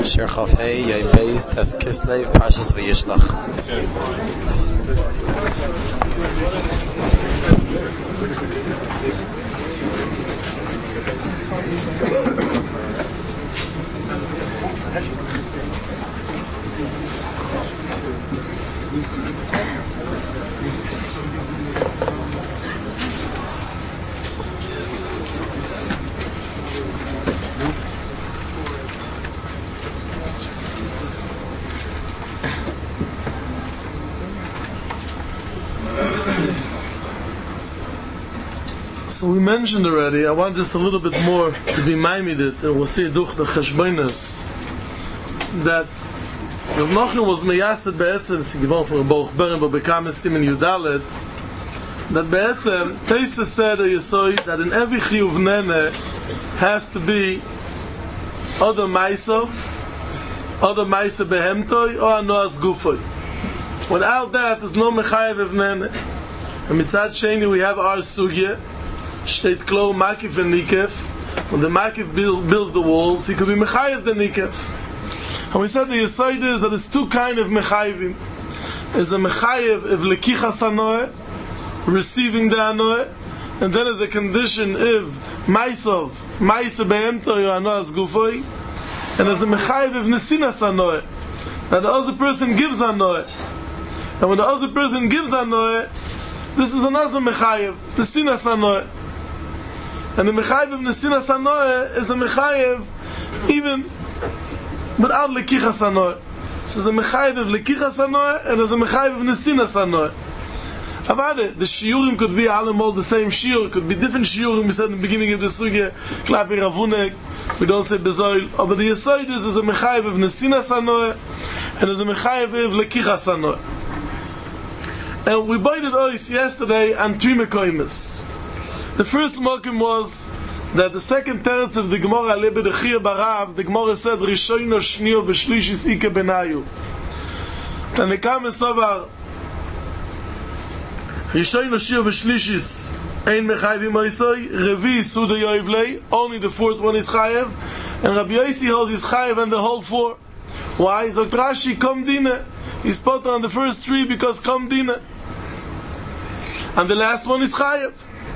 Shir Chaf Hey, Yom Beis, Tes Kislev, Parshas Vayishlach. So we mentioned already, I want just a little bit more to be maimided, and we'll see duch the cheshbonos, that Rav Nachman was meyased be'etzem, si givon from Baruch Beren, but became Simen Yudalet, that be'etzem, Teisa said that in every chiyuv nene has to be other maisov behemtoi, or anoas gufoi. Without that, there's no mechayev of nene. And mitzad sheni, we have our sugya, steht klar makif and nikef. When the makif builds the walls, he could be mechayev the nikef. And we said the yesod is that there's two kind of mechayevim. There's a mechayev of lekichas hanoeh, receiving the hanoeh, and then there's a condition of maise behemtoi or anoas gufoi, and there's a mechayev of nesinas hanoeh, that the other person gives hanoeh. And when the other person gives hanoeh, this is another mechayev, nesinas hanoeh. And the mechayev of nesinas hanoeh is a mechayev even without lekichas hanoeh. So there's a mechayev of lekichas hanoeh and there's a mechayev of nesinas hanoeh. Avade, the shiurim could be all the same shiur, it could be different shiurim. We said in the beginning of the sugya, klapi ravunek, we don't say bezoil. But the yesod is a mechayev of nesinas hanoeh and there's a mechayev of lekichas hanoeh. And we baited ois yesterday on three mekoimes. The first mokim was that the second teretz of the Gemara Lebe the Chiyah Barav, the Gemara said Rishono Shnio V'Shlishis Ike Benayu. And the Kam Esavar Rishono Shnio V'Shlishis Ein Mechayvim Oisoi Revi Suda Yoivlei. Only the fourth one is Chayev, and Rabbi Yossi holds is Chayev and the whole four. Why? So Rashi Kom Dina. He's put on the first three because Kom Dina, and the last one is Chayev.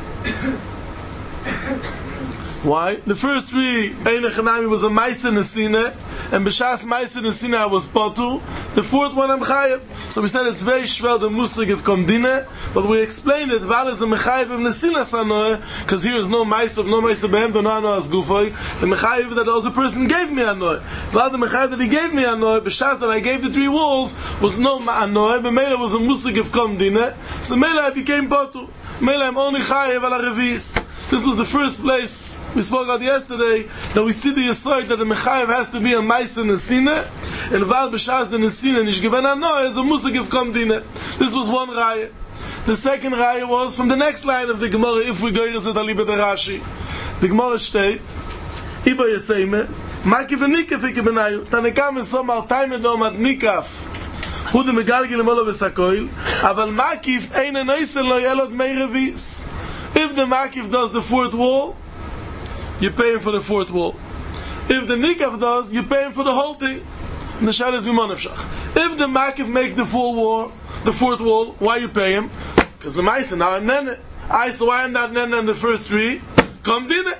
Why? The first three, Ein Echanami was a Maisa Nesina, and B'Shas Maisa Nesina was Potu. The fourth one, I'm Chayev. So we said it's very shvel the Musig of Komdina, but we explained that Val is a Mechayev of Nesina Sanoe, because here is no Maisa Behem, no Anoas Gufoi. The Mechayev that the other person gave me Anoe. Val the Mechayev that he gave me Anoe, B'Shas that I gave the three walls, was no Anoe, but Mela was a Musig of Komdina, so Mela I became Potu. Mela I'm only Chayev ala Revis. This was the first place we spoke about yesterday, that we see the yesod that the mechayev has to be a Maisa Nesina, and Val B'Shas the Nesina Nish Given Anoeh is a Musig of Komdina. This was one raya. The second raya was from the next line of the Gemara, if we go to the Alibe the Rashi. The Gemara state, Iba Yeseime, Makif and Nikaf Ike Benayu, Tanekam and Somar Taimedom at Nikaf, Hu de Megalgin Emolo V'Sakoil, Aval Makif Ein Anoisen Lo Yelod Mei Revis. If the Makif does the fourth wall, you pay him for the fourth wall. If the Nikaf does, you pay him for the whole thing. And the Shal is Mimonavshach. If the Makif makes the fourth wall, why you pay him? Because the Maisa, now I'm Nene. So why I'm not Nene in the first three? Come dinner.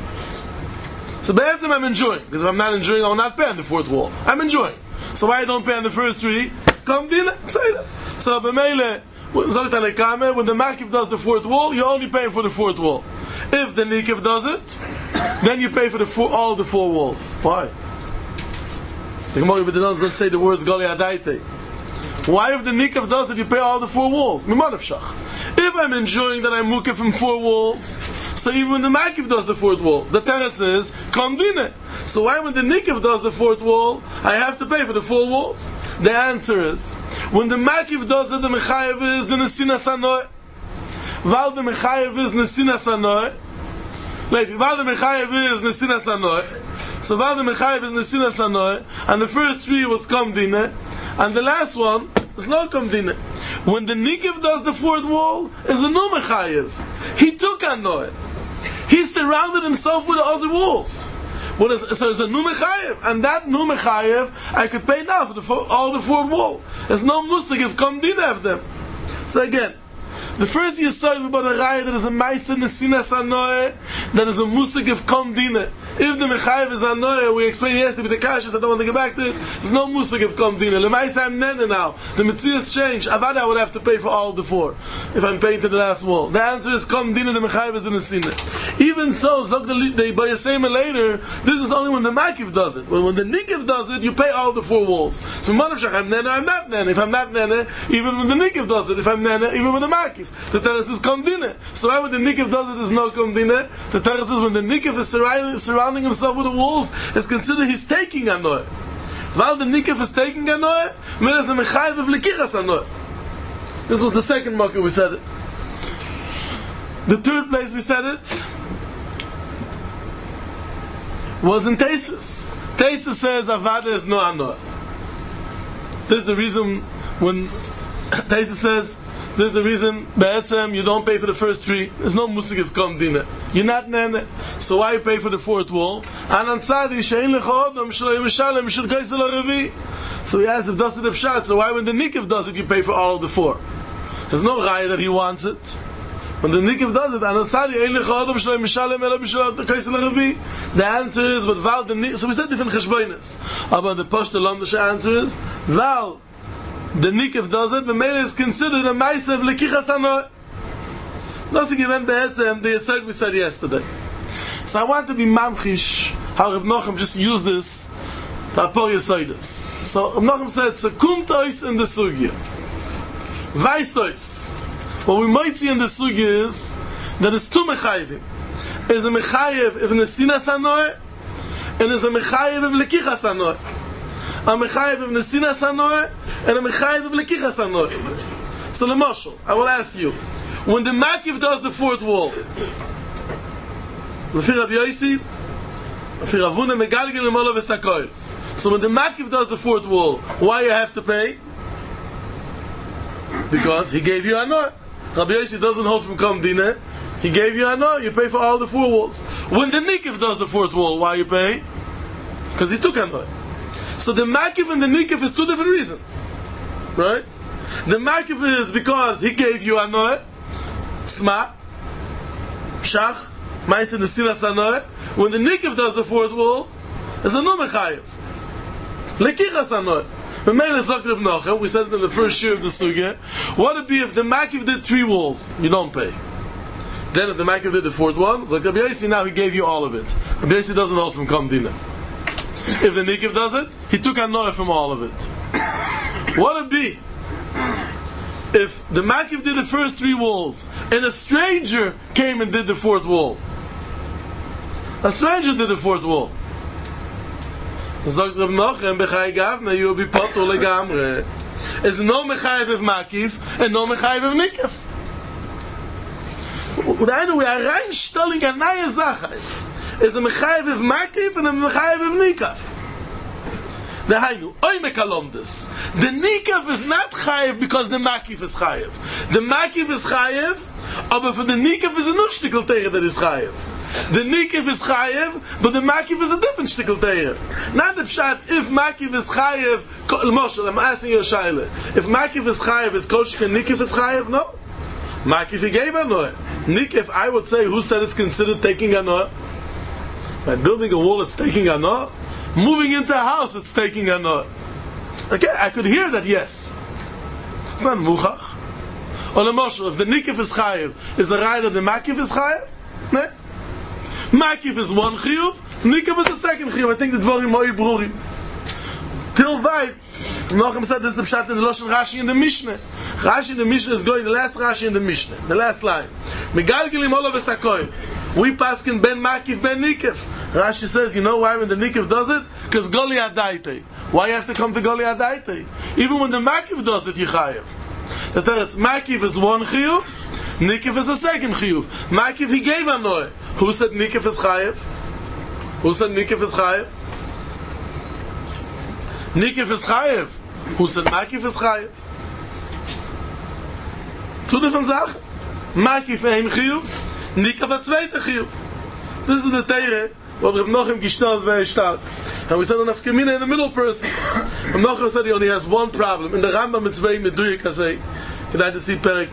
So Be'etzim I'm enjoying. Because if I'm not enjoying, I will not pay on the fourth wall. I'm enjoying. So why I don't pay on the first three? Come dinner. So B'meile, when the Makif does the fourth wall, you only pay for the fourth wall. If the Nikif does it, then you pay for all the four walls. Why? The Gemara doesn't say the words Gali Adaite. Why if the Nikif does it, you pay all the four walls? If I'm enjoying that I'm Mukif from four walls, so even when the Makif does the fourth wall, the teretz is Kondine. So why when the Nikif does the fourth wall, I have to pay for the four walls? The answer is, when the Makif does it, the Mechayev is the Nesinas Hanoeh. Val the Mechayev is Nesinas Hanoeh. Val the Mechayev is Nesinas Hanoeh. So Val the Mechayev is Nesinas Hanoeh, and the first three was Komdine, and the last one is no Komdine. When the Nikif does the fourth wall, is a no Mechayev. He took Hanoeh. He surrounded himself with the other walls. So it's a nu mechayev, and that nu mechayev I could pay now for all the fourth wall. There's no musig if come din after them. So again, the first yesod about the raya that is a ma'aser nesinas anoeh, that is a musig if come din. If the mechayev is anoeh, we explained yesterday with the kashas, I don't want to get back to it. There's no musig if come din. Lemaisa I'm nene now. The mitzvahs change. Avada I would have to pay for all the four if I'm paying to the last wall. The answer is come din. The mechayev is the nesina. Even so, zog the bayasema later. This is only when the makif does it. When the nikif does it, you pay all the four walls. So manavshach I'm nene, I'm not nene. If I'm not nene, even when the nikif does it. If I'm nene, even when the makif. The teretz is kom dinah. So why when the nikif does it is no kom dinah? The teretz is when the nikif is surrounding himself with the walls, is considered he's taking anoah. While the nikif is taking anoah, means a mechayev of lekichas anoah. This was the second marker we said it. The third place we said it was in Taisus. Taisus says avada is no anoah. This is the reason when Taisus says, this is the reason, Be'etzem, you don't pay for the first three. There's no musig of kom dinah. You're not nene. So why you pay for the fourth wall? And on tzadi, she'in lecha odom, shlo yimeshalem, shel kaisel ha'revi. So he asks if does it pshat. So why when the nikif does it, you pay for all of the four? There's no raya that he wants it. When the nikif does it, and on tzadi, she'in lecha odom, shlo yimeshalem, elo shel kaisel ha'revi. The answer is, but val the nikif, so we said different cheshboines. But the posh the lomdashe answer is, val the nikif does it, the male is considered a ma'aser of lekichas anoah. Nothing even be'etzem, the yesod we said yesterday. So I want to be mamchish how Reb Nochem just used this for Apor Yesoides. So Reb Nochem said, so kumt ois in the sugya. Weist ois. What we might see in the sugya is that it's two mechayevim. Is a mechayev if nesinas anoah, and is a mechayev if lekichas anoah. A mechayev if nesinas anoah, and a mechayev if lekichas anoah. So Lemashal, I will ask you, when the makif does the fourth wall, L'fi Rav Yosi, L'fi Rav Huna megalgel lemolo v'sakoil. So when the makif does the fourth wall, why you have to pay? Because he gave you anoah. Rabbi Yosi doesn't hold from kom dinah. He gave you anoah. You pay for all the four walls. When the nikif does the fourth wall, why you pay? Because he took anoah. So the makif and the nikif is two different reasons, right? The makif is because he gave you anoah. Sma, Shach, Ma'aser nesinas anoah. When the nikif does the fourth wall, it's a no mechayev. Lekichas anoah. We said it in the first year of the sugya. What would it be if the makif did three walls? You don't pay. Then if the makif did the fourth one, it's like Rabbi Yosi, now he gave you all of it. Rabbi Yosi doesn't hold from kom dinah. If the nikif does it, he took anoah from all of it. What would it be if the makif did the first three walls and a stranger came and did the fourth wall? A stranger did the fourth wall. Zog Reb Nochem b'chai gavna, you will be potul legamre. It's no mechayev of makif and no mechayev of nikif. We are reinstelling a neue Sache. It's a mechayev of makif and a mechayev of nikaf. The Hainu, Oimekalomdes. The nikaf is not chayev because the makif is chayev. The makif is chayev, but for the nikaf is a new shtickle teire that is chayev. The nikaf is chayev, but the makif is a different shtickle teire. Not the pshat, if makif is chayev, Moshe, I'm asking you a shaila. If makif is chayev, is kol shken nikaf is chayev? No. Makif he gave anoah. Nikaf, I would say, who said it's considered taking anoah? By building a wall, it's taking anoah. Moving into a house, it's taking anoah. Okay, I could hear that, yes. It's not muchach. Or Moshe, if the nikaf is chayev, is the right that the makif is chayev? No. Makif is one chiyuv, nikaf is the second chiyuv. I think the dvorim moi brurim. Till weit, Nochem said this is the pshat in the Lashon Rashi in the Mishnah. Rashi in the Mishnah is going, the last Rashi in the Mishnah, the last line. Megalgelim olav esakoy. We paskin ben makif ben nikaf. Rashi says, you know why when the nikaf does it? Because goli adaitei. Why you have to come to goli adaitei? Even when the makif does it, you chayev. The teretz, makif is one chiyuv, nikaf is a second chiyuv. Makif he gave anoah. Who said nikaf is chayev? Who said nikaf is chayev? Nikaf is chayev. Who said makif is chayev? Two different Sachen. Makif ein chiyuv, nikaf a zweite chiyuv. This is the teire What Reb Nochem gestalt very stark. And we said on Afkamina in the middle person. Reb Nochem said he only has one problem. In the Rambam Mitzvei Meduyik, I say, can I just see Perik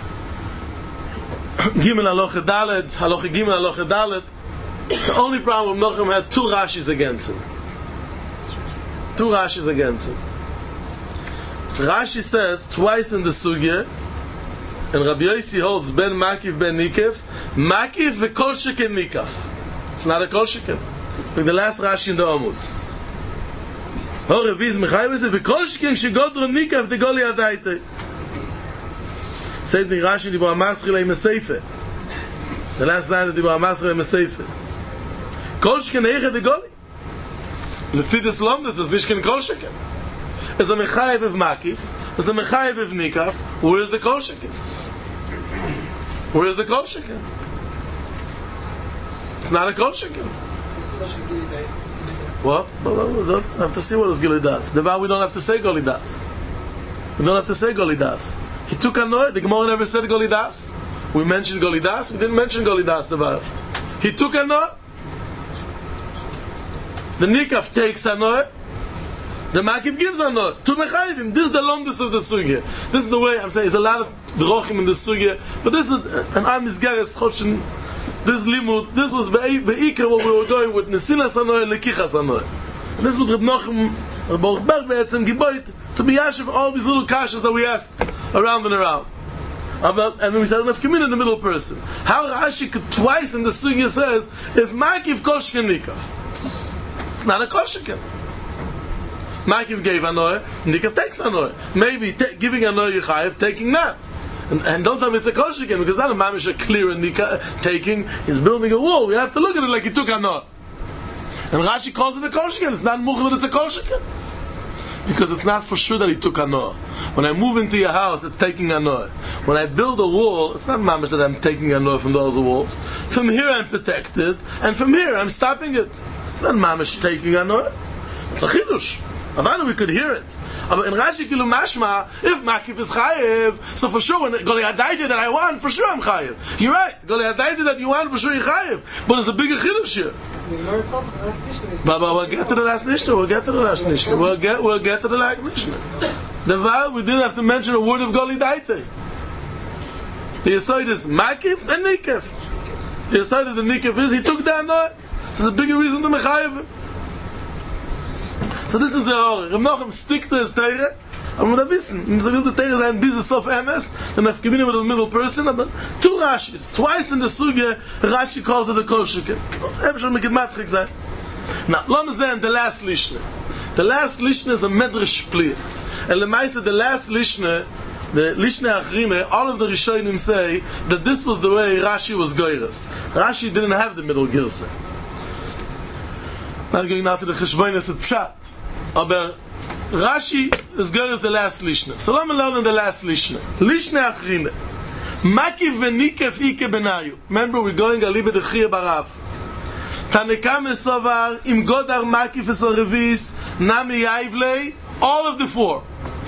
Gimel Aloche Dalet, Aloche Gimel Aloche Dalet. The only problem Reb Nochem had two Rashis against him. Two Rashis against him. Rashi says twice in the Sugya, and Rabbi Yossi holds Ben Makiv Ben Nikev, Makiv v'kol sheken Nikav. It's not a kol sheken. Like the last Rashi in the Amud. Ho Reviz Mechayev is v'kol sheken shegodro Nikav the Goli Adaita. Same thing Rashi Dibra Masri Leim Seife. The last line of Dibra Masri Leim Seife. Kol sheken Eiche the Goli. Lefidus Lomdes is Nishken kol sheken. Is a Mechayev of Makiv, is a Mechayev of Nikav. Where is the Kol Shekin? Where is the Kol Shekin? It's not a Kol Shekin. What? We don't have to see what his Gili does. The we don't have to say Goli Das. We don't have to say Goli Das. He took Anoy. The Gemara never said Goli Das. We mentioned Goli Das. We didn't mention Goli Das. He took Anoy. The Nikav takes Anoy. The Makiv gives Anoy to Mechayivim. This is the longest of the Sugya. This is the way I'm saying. There's a lot of drochim in the Sugya, but this is an Amizgares Choshen. This limud. This was be'ikar what we were going with Nesinas Anoy and Lekichas Anoy. This was Reb Nochem Baruch Ber be'etzem Giboit to be yashiv all these little kashas that we asked around and around. And we said enough community in the middle person. How Rashi could twice in the Sugya says if Makiv kol sheken Nikav. It's not a kol sheken. Makiv gave Anoy, Nikav takes Anoy. Maybe giving Anoy Yechayev, taking that. And don't tell me it's a kol sheken, because not a mamish a clear Nika taking. He's building a wall. We have to look at it like he took Anoy. And Rashi calls it a kol sheken. It's not much that it's a kol sheken. Because it's not for sure that he took Anoy. When I move into your house, it's taking Anoy. When I build a wall, it's not mamish that I'm taking Anoy from those walls. From here I'm protected, and from here I'm stopping it. It's not mamish taking Anoy. It's a chidush. Avanu, we could hear it. But in Rashi Kilu Mashma, if Makif is Chayev, so for sure when Goli Adaita that I want, for sure I'm Chayev. You're right. Goli Adaita that you want, for sure you're Chayev. But there's a bigger chidush here. But we'll get to the last Mishnah. We'll get to the last Mishnah. We'll get to the last Mishnah. The vow, we didn't have to mention a word of Goli Adaita. The Yesod is Makif and Nikev. The Yesod of the Nikev is he took that Anoy. So there's a bigger reason to Mechayev. So this is the Reb Nochem stick to his Teire. And we wissen, so will the Teire sein, this is Sof Emes, then I've committed with the middle person, but two Rashis, twice in the Sugya, Rashi calls it a Kol Sheken. Everyone make it matchik sein. Now, let me say the last Lishna. The last Lishna is a Medrash Plir. And the Meister, the last Lishna, the Lishna Achrime, all of the Rishonim say that this was the way Rashi was Goyres. Rashi didn't have the middle Girsa. Now going now to the Cheshbonis of Pshat. Aber Rashi is good as the last Lishna. So let me learn in the last Lishna. Lishna Achrine. Makiv v'nikef ike benayu. Remember, we're going a little bit of Chiyah Barav. Tanekam esovar, im godar makif esorevis, nami yaivlei, all of the four.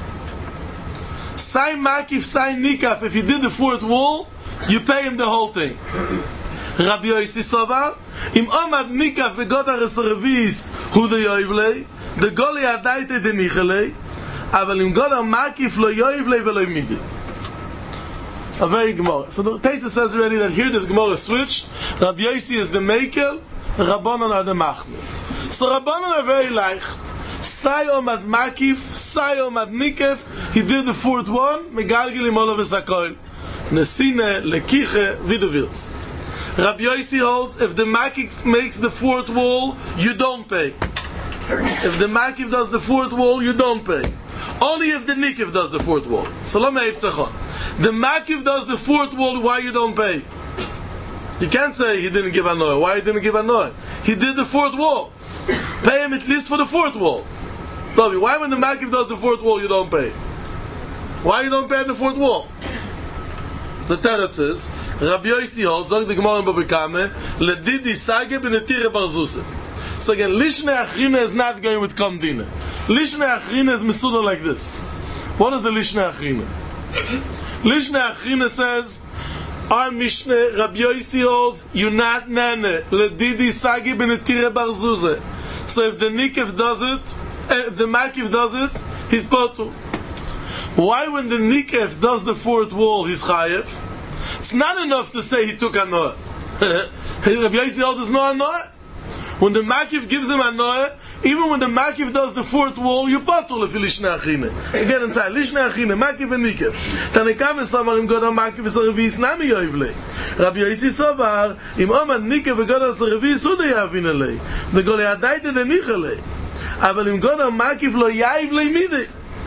Sai makif, sai nikaf, if he did the fourth wall, you pay him the whole thing. Rabbi Yossi sovar, im omad nikaf v'godar esorevis, hu de yaivlei, the Goli Adaita de Nichelei, aval im Godar makif lo yaivlei v'lo midi. A very Gemara. So the Taisa says already that here this Gemara switched. Rabbi Yossi is the Mekel, Rabbanan are the Machmir. So Rabbanan are very leicht. Sayom ad Makif, Sayom ad Nikef, he did the fourth one, Megalgilim all of his Hakoil. Nesine, Lekiche, Vidovils. Rabbi Yossi holds, if the Makif makes the fourth wall, you don't pay. If the Makif does the fourth wall, you don't pay. Only if the Nikif does the fourth wall. Salome Eitzachon. The Makif does the fourth wall, why you don't pay? You can't say he didn't give Anoy. Why he didn't give Anoy? He did the fourth wall. Pay him at least for the fourth wall. Dovi, why when the Makif does the fourth wall you don't pay? Why you don't pay on the fourth wall? The Teretz is, Rabbi Yossi holds, Zog the Gemara in Babikame, Ledidi Sage Benetire Barzuse. So again, Lishne Achrine is not going with Kamdina. Lishne Achrine is Misuda like this. What is the Lishne Achrine? Lishne Achrine says, Our Mishnah, Rabbi Yossi holds, you not nene, ledidi sagi benetire barzuze. So if the nikif does it, if the makif does it, he's potu. Why when the nikif does the fourth wall, he's chayev? It's not enough to say he took anoah. Rabbi Yossi holds there's no anoah. When the makif gives him anoah, even when the makif does the fourth wall, you patul if lishna achine. Again inside, lishna achine, makif and nikif. Tanekam esamar im god makif esarevis nami yoivle. Rabbi Yossi savar im oman nikif and god esarevis hu de yavin alei. The god yadaite de nichale. Aval im god makif lo yavle mide.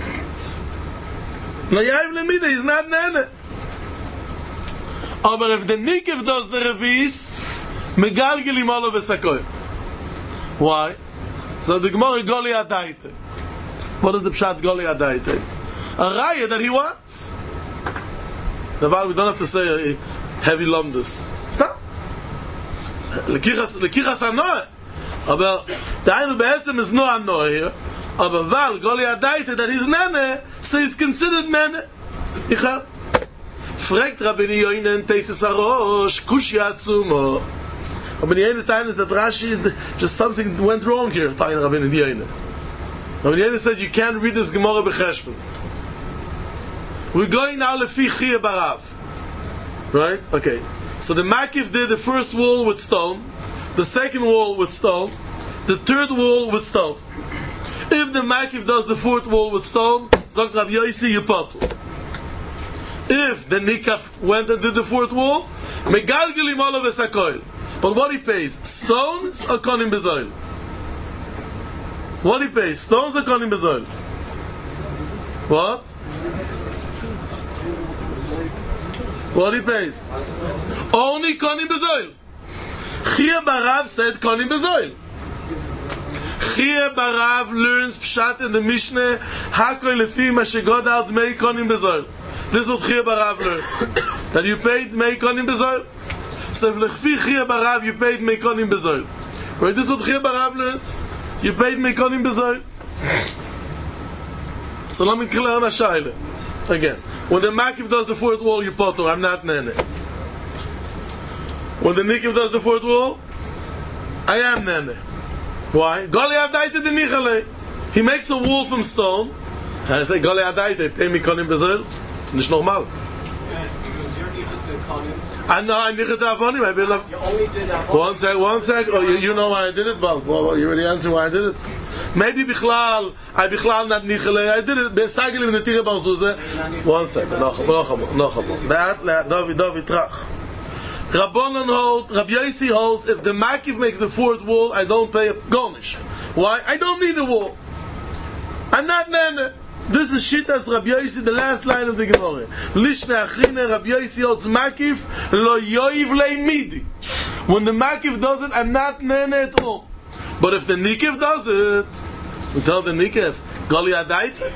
Lo yavle mide is not nene. Aber if the nikif does the revis, megalgel im olo v'sakoy. Why? So the Gemara Goli Adaite. What is the Pshat Goli Adaite? A raya that he wants. The we don't have to say heavy lumdus. Stop. Lekichas anoah. Aber the Ainu Be'etzem is no anoah here. Aber Val Goli Adaite that he's nene, so he's considered nene. Icha. Fragt Rabbeinu Yoinen Teises Arosh Kushya Atzumo. Rabbeinu Yoinen time is that Rashi just something went wrong here. Rabbeinu Yoinen says you can't read this Gemara b'cheshbon. We're going now lefi Chiyah Barav, right? Okay. So the Makif did the first wall with stone, the second wall with stone, the third wall with stone. If the Makif does the fourth wall with stone, Zok Rav Yossi Yipotu. If the Nikaf went and did the fourth wall, Megalgelim Olav Esakoil. But what he pays? Stones or konim bezoil? What he pays? Stones or konim bezoil? What? What he pays? Only konim bezoil. Chiyah Barav said konim bezoil. Chiyah Barav learns pshat in the Mishnah Hakol lefi ma shegod al dmei konim bezoil. This is what Chiyah Barav learns. That you paid dmei konim bezoil. So if lefi Chiyah Barav you paid meikonim bezoil. Right? This is what Chiyah Barav learns. You paid meikonim bezoil. So let me clear on a shaila. Again, when the makif does the fourth wall, you potter. I'm not nene. When the nikif does the fourth wall, I am nene. Why? Goli adaite de nichale. He makes a wall from stone. And I say Goli adaite, pay meikonim bezoil. It's not normal. I know I nichet avonim. I will. You only did avonim. One sec. Oh, you know why I did it, Bob? Well, you already answered why I did it. Maybe bichlal. I bichlal not nichle. I did it. Besagil in the tire barzuze. One sec. No. That David Trach. Rabbanon hold. Rabbi Yossi holds. If the makif makes the fourth wall, I don't pay a garnish. Why? I don't need the wall. I'm not nene. This is Shitas Rabbi Yossi, the last line of the Gemara. Lishne achrine Rabbi Yossi holds makif lo yoiv lei midi. When the makif does it, I'm not nene at all. But if the nikif does it, we tell the nikif, Goli adaite,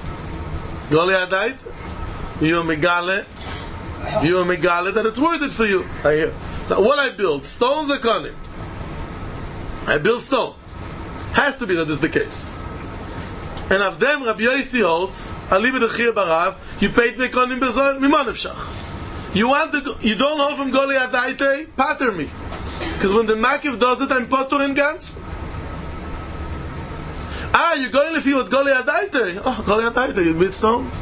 you megale that it's worth it for you. I hear. Now what I build, stones or konim? I build stones. Has to be that is the case. And of them, Rabbi Yossi holds, Alibi the Chiyah Barav, you paid me konim bezoil, miman efshach. You don't hold from Goli adaite, pater me. Because when the makif does it, I'm potter in gans. You're going if you with Goli adaite. Oh, Goli adaite, you made stones.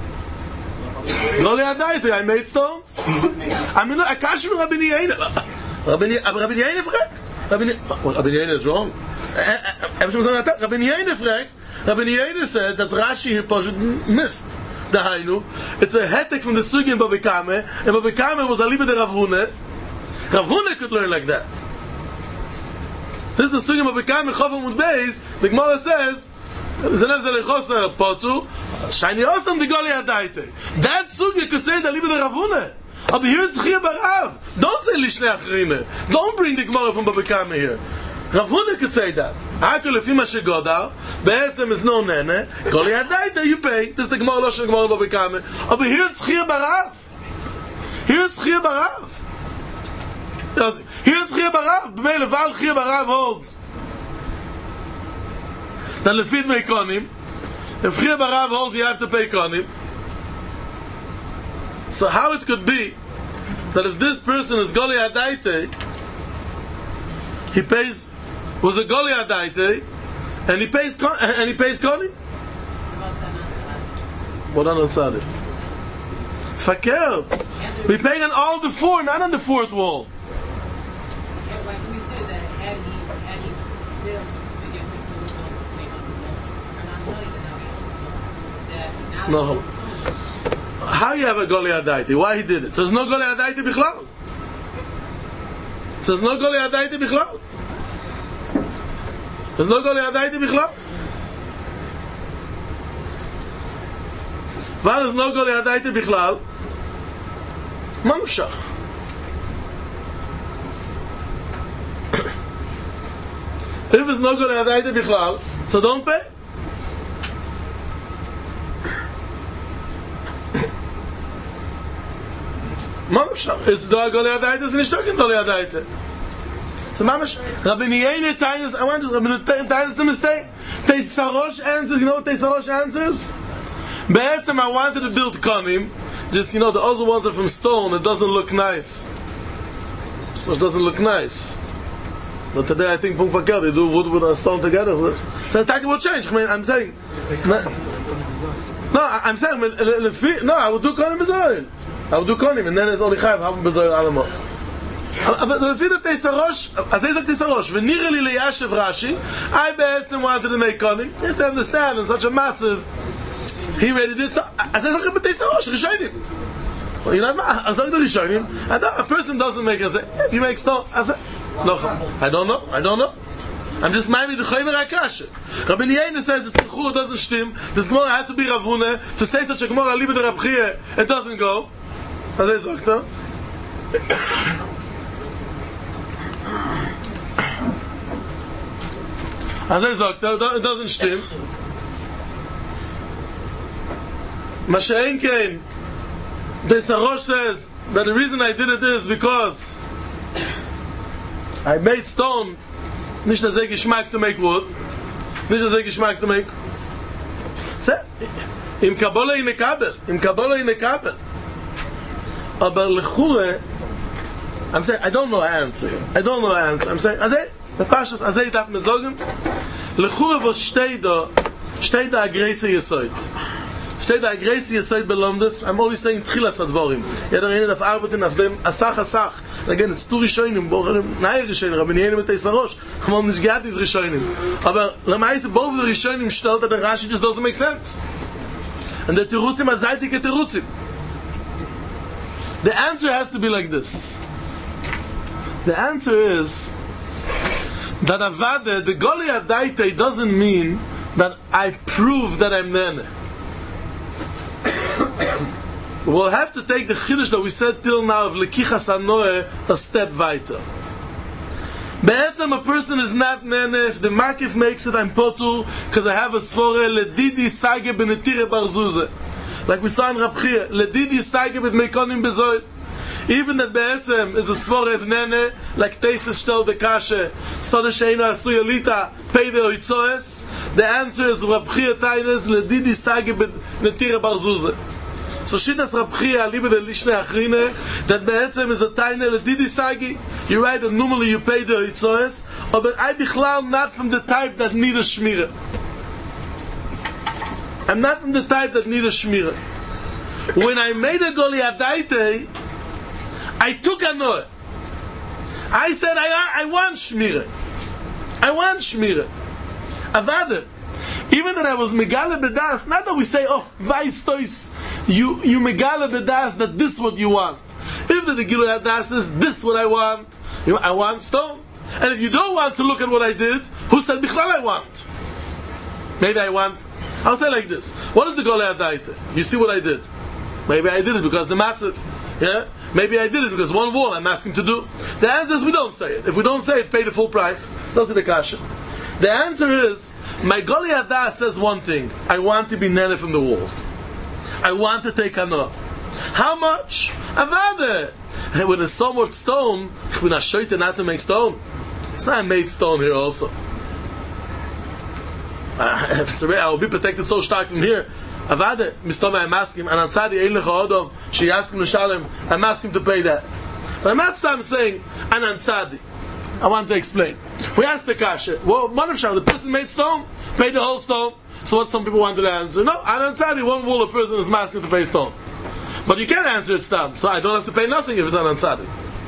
Goli adaite, I made stones. I mean, I can't show Rabbi Yehuda. Rabbi Yehuda fragt. Rabbi Yehuda is wrong. Rabbi Yehuda fragt. Rabbi Yehuda said that Rashi here missed the Hainu. It's a hetek from the Sugi in Bava Kama, and Bava Kama was Aliba de Rav Huna. Rav Huna could learn like that. This is the Sugi in Bava Kama, Chavam Mud Beis. The Gemara says, Zenev Zelechosa Potu, Shani Osam de Goli Adaite. That Sugi could say the Aliba de Rav Huna. But here it's Chiyah Barav. Don't say Lishne Achrine. Don't bring the Gemara from Bava Kama here. Rav Huna could say that. Hakol lefi ma shegodar, be'etzem is no nene, Goli adaite, you pay. This is the Gemara Losh Gemara Bava Kama. But here it's Chiyah Barav. Here it's Chiyah Barav. B'mei leval Chiyah Barav holds. Then lefid mei konim. If Chiyah Barav holds, you have to pay konim. So how it could be that if this person is Goli Adaite, he pays, was a Goli Adaite, and he pays Koni. What on Tzaddik? Fakir. We paying on all the four, not on the fourth wall. Like we said that had he failed to begin to make up his own, I'm not telling you now that No. How you have a Goli Adaiti? Why he did it? So there's no Goli Adaiti Bichlal. So there's no Goli Adaiti Bichlal. There's no Goli Adaiti Bichlal. Why there's no Goli Adaiti Bichlal? Manufshach. If there's no Goli Adaiti Bichlal, so don't pay. Manufshach. Is the Goli Adaiti? Is nicht talking Goli Adaiti? So mamash, Rabbi Yeine Tainus, I want to Rabbi Tainus to mistake. Teisarosh answers, you know what Teisarosh answers? Be'etzem, I wanted to build Konim. Just, the other ones are from stone. It doesn't look nice. It doesn't look nice. But today I think Pung Fakir, they do wood with a stone together. So the will change. I mean, I'm saying. No, I'm saying. No, I would do Konim Bezoil. I would do Konim, and then it's only Chayav Havim Bezoil Alamo. But the Fida Teisarosh, as I said Teisarosh, V'nireli leyashev Rashi, I be'etzem wanted to make Konim. You have to understand, in such a massive. He ready did so. As I said, Teisarosh, Rishonim. Well, you know, as I said, Rishonim, a person doesn't make a say, if you make stone, I said, no, I don't know. I'm just minding the Chaymer HaKasha. Rabbi Yeine says that Tchur doesn't stim, this Gemara had to be Ravune, to say such a Gemara, leave it to Rabchie, it doesn't go. As I said, it doesn't stim. Masha'en Kain, the Sarosh says that the reason I did it is because I made stone, nicht as Geschmack to make wood, nicht as Geschmack to make. So, im Kabbalah in Kabel, aber lechure, I'm saying I don't know answer. I'm saying the Pashas azay darf mir sagen, lechure was steht da aggressive Yesod. Steht da aggressive Yesod belondes. I'm only saying tchilas advorim. Jeder eine darf arbeiten auf dem asach. Again, it's two Rishonim, nahe Rishonim, Rabbi Yeine mit Teisarosh. Hamon nicht gehad is Rishonim. Aber lamaise both the Rishonim stellt that the Rashi just doesn't make sense. And the Terutzim are zeitige Terutzim. The answer has to be like this. The answer is that Avade, the Goli Adaite, doesn't mean that I prove that I'm Nene. We'll have to take the Chiddush that we said till now of Lekichas HaNoeh a step weiter. Be'etzem, a person is not Nene. If the Makif makes it, I'm Potu, because I have a Svore, Ledidi Sage Benetire Barzuze. Like we saw in Rabchia, Ledidi Sage Bet Meikonim Bezoil. Even that Be'etzem is a Svore of Nene, like Teises Shtel the Kashe, Sode Sheina Asuyalita, Peide Oitzoes. The answer is Rabchia Taines, Ledidi Sage Benetire Barzuze. So Shitas Rabchia, Liebe the Lishne Achrine, that Be'etzem is a tiny Ledidi Sagi. You're right that normally you pay the Itzoes, but I bichlal not from the type that need a Shmira. I'm not from the type that need a Shmira. When I made a Goli Adaite, I took a Noah. I said, I want Shmira. Avada. Even that I was Megala Bedas, not that we say, Vais Tois, you Megala Bedas, that this is what you want. If the Gilui Hadas is this what I want, I want stone. And if you don't want to look at what I did, who said Bichlal I want? Maybe I'll say like this. What is the Goli Adaita? You see what I did? Maybe I did it because the matzav. Yeah? Maybe I did it because one wall I'm asking to do. The answer is we don't say it. If we don't say it, pay the full price. Doesn't the kasha. The answer is, my Goli Hadas says one thing. I want to be nene from the walls. I want to take hana. How much? Avada. And when there's so much stone, ich bin a shoyte not to make stone. So I made stone here also. If it's I will be protected so stark from here. Avada, Mistoma, I'm asking, and Ansadi, Ein Lecha Odom, she asked him to Shalom, I'm asking him to pay that. But I'm not saying, an Ansadi. I want to explain. We asked the Kasha, well, one of Shalom, the person made stone, paid the whole stone. So what some people wanted to answer, no, an Ansadi, one wool a person is asking to pay stone. But you can't answer it stam, so I don't have to pay nothing if it's an Ansadi.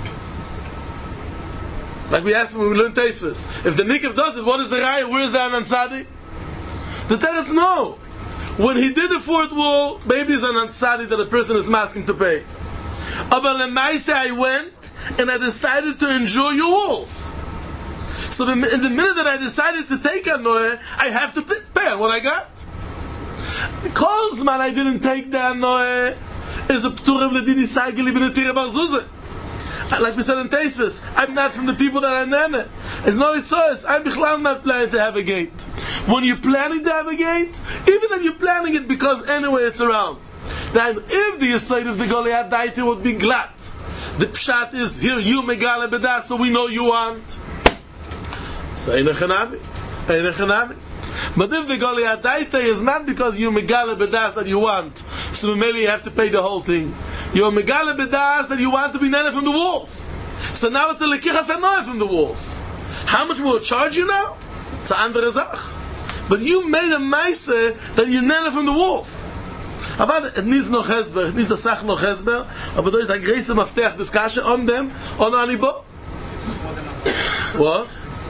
Like we asked when we learned Teisvis. If the Nikif does it, what is the Raya? Where is the Ansadi? The Teretz no. When he did the fourth wall, maybe it's an Ansadi that a person is asking to pay. But Lemaise I went and I decided to enjoy your walls. So in the minute that I decided to take Anoeh, I have to pay on what I got. The Kolzman I didn't take the Anoeh is a P'turim Ledini Saigeli B'netire Bar Zuzah. Like we said in Teisvis, I'm not from the people that are nene. It's no choice. I'm not planning to have a gate. When you're planning to have a gate, even if you're planning it because anyway it's around, then if the side of the Goliath Daiti would be glad, the pshat is here you megale bedas, so we know you want. So Ein Echanami. But if the Goliath Daiti is not because you megale bedas that you want, so maybe you have to pay the whole thing. You're megale bedas that you want to be nene from the walls. So now it's a lekichas anoy from the walls. How much will it charge you now? It's an andere Zach. But you made a meise that you're nene from the walls. But it needs no chesber. It needs a sach no chesber. But there is a grace maftech discussion on them, on Anibo. What?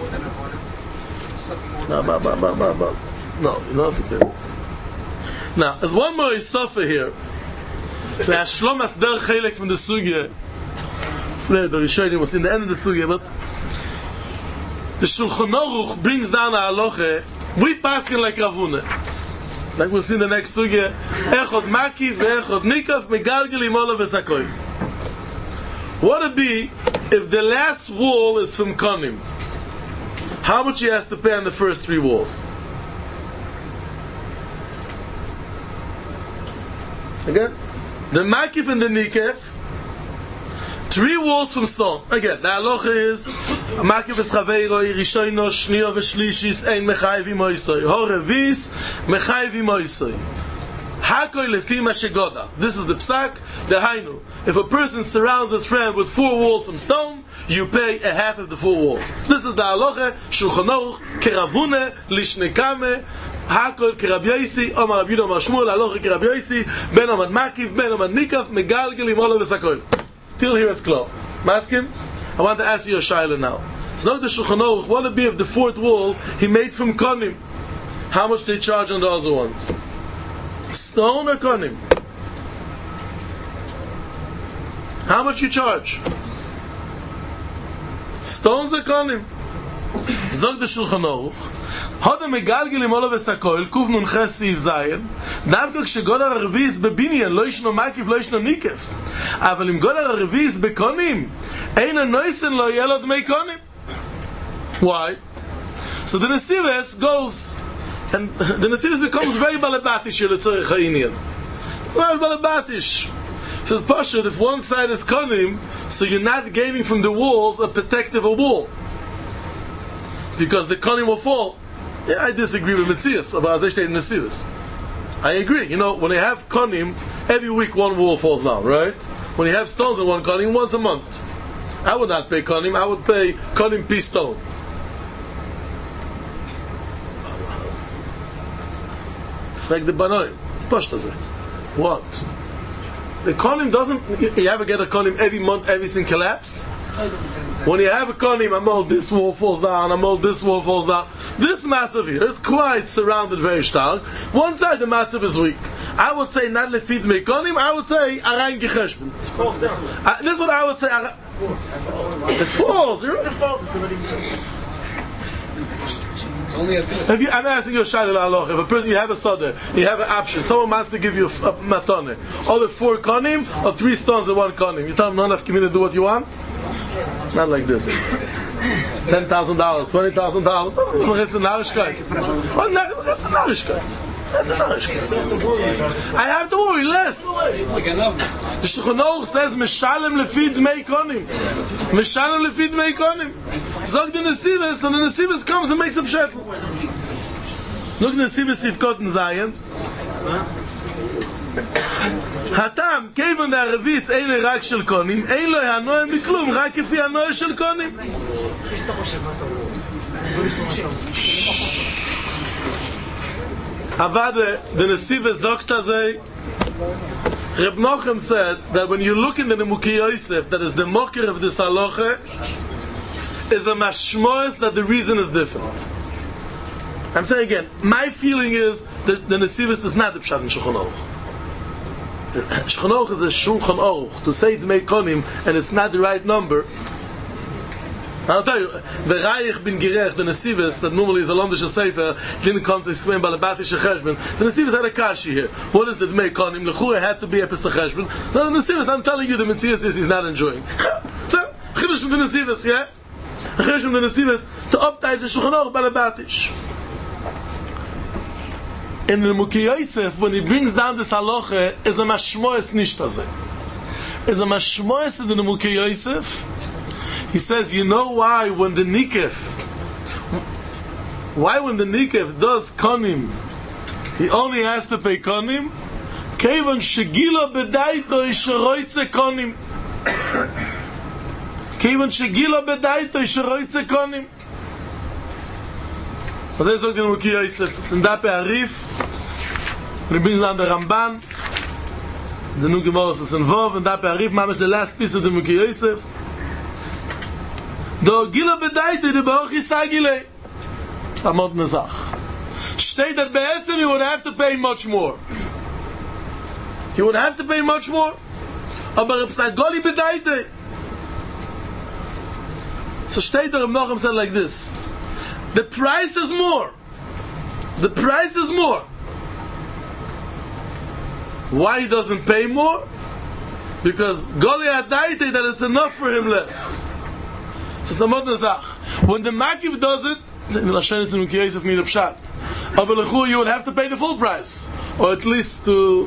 No, you don't have to care. Now, there's one more Isofah here. Shlom Asder Chelek from the Sugya. The Rishonim was in the end of the Sugya, but the Shulchan Aruch brings down a halacha. We paskin like Ravuna. Like we'll see in the next Sugya. Echod Makif, Echod Nikaf, Megalgel Imola V'Sakoy. What would it be if the last wall is from Konim? How much he has to pay on the first three walls? Again? The Makif and the Nikef, 3 walls from stone. Again, the halacha is Makif es Chaveiroi, Rishoino, Shnio, Veshlishis, Ein Mechayiv Imoisoi. Horevis, Mechayiv Imoisoi. Hakoi lefi ma shegoda. This is the psak, the hainu. If a person surrounds his friend with 4 walls from stone, you pay a half of the 4 walls. This is the halacha, Shulchan Aruch, Keravune, Lishnekame, Hakol Kerab Yosi, Omar Rabbi Omar Shmuel, Halacha Kerab Yosi, Ben Omar Makif, Ben Omar Nikaf, Megalgel Imola V'Sakol. Till here it's clear. Maskim? I want to ask you a shayla now. Zog the Shulchan Aruch, what would be if the 4th wall he made from konim? How much they charge on the other ones? Stone or konim? How much you charge? Stones or konim? Zog the Shulchan Aruch, Hoda megalgel imola v'sakoil, kuf nun ches siv zayin, davka kshegod הרביעי is bebinyan, lo yishno makif, lo yishno nikef. אבל אם גוד הרביעי is בקונים, אין הנויסן לא יהיה לו דמי קונים. Why? So the Nesives goes, and the Nesives becomes very balabatish l'tzorech ha'inyan. It's very balabatish. It says, Pashut, if one side is konim, so you're not gaining from the walls a protective wall. Because the konim will fall. Yeah, I disagree with Metzias about Zeshtet and Nesivis. I agree. You know, when they have konim, every week one wall falls down, right? When you have stones in one konim, once a month. I would not pay konim, I would pay konim p stone. Frag the banoim. What? The konim doesn't, you ever get a konim every month, everything collapse? When you have a konim, amol this wall falls down, amol this wall falls down. This matzav here is quite surrounded very stark. One side the matzav is weak. I would say not lefid me konim, I would say arayin gecheshbon. This is what I would say. It falls. It falls. I'm asking you a shayla la'aloch. If a person, you have a soda, you have an option. Someone wants to give you a matone. All the 4 konim or 3 stones in 1 konim. You tell them, not enough community to do what you want? Not like this. $10,000, $20,000. That's a narishkeit. That's a narishkeit. I have to worry less. The Shulchan Aruch says Meshalem lefid mei konim. Meshalem lefid mei konim. Zog the Nesivis, and the Nesivis comes and makes a pshetel. Look at the Sivkot in Zion. הטעם, כיוון דהרביס אין לו רק של קונים, אין לו הנועה מכלום, רק כפי הנועה של קונים. אבל the Nesiva zogt הזה, Reb Nochem said that when you look in the Nemuki Yosef, that is the mocker of this halacha, is a mashmoes that the reason is different. I'm saying again, my feeling is that the Nesivis is not the Pshat in Shulchan Aruch. Shulchan Aruch is a Shulchan Aruch. To say it may konim and it's not the right number. I'll tell you, the Reich bin Gerech, the Nesivis, that normally is a Lomdish Sefer, didn't come to explain Balabatish Cheshbon. The Nesivis had a kashi here. What is the Dmei Konim? L'chura had to be a Pesach Cheshbon. So the Nesivis, I'm telling you, the Metzias is he's not enjoying. So, Chidush from the Nesivis, yeah? Chidush from the Nesivis, to update the Shulchan Aruch Balabatish. In the Nemuki Yosef, when he brings down this halacha, is a mashmoes nishtazeh. Is a mashmoes to the Nemuki Yosef. He says, you know why when the Nikef does konim, he only has to pay konim? Kevon shegila bedaito isheroitze konim. Kevon shegila bedaito isheroitze konim. אז זה זאת גנמוקי יוסף, זה נדע פעריף, ונבין זה ענדר רמבן, זה נו גמור ססנבוב, ונדע פעריף, ממש ללאסט פיס of גנמוקי יוסף, דו גילה בדייטי, די באוך יסגילי, סתמות נזח. שתי דת בעצם, you would have to pay much more. You would have to pay much more. אבל פסגולי בדייטי. So שתי דת רב נוחם said like this, the price is more. The price is more. Why he doesn't pay more? Because Goli Adaite, that is enough for him less. So Samot Nazach. When the Makif does it, you would have to pay the full price. Or at least to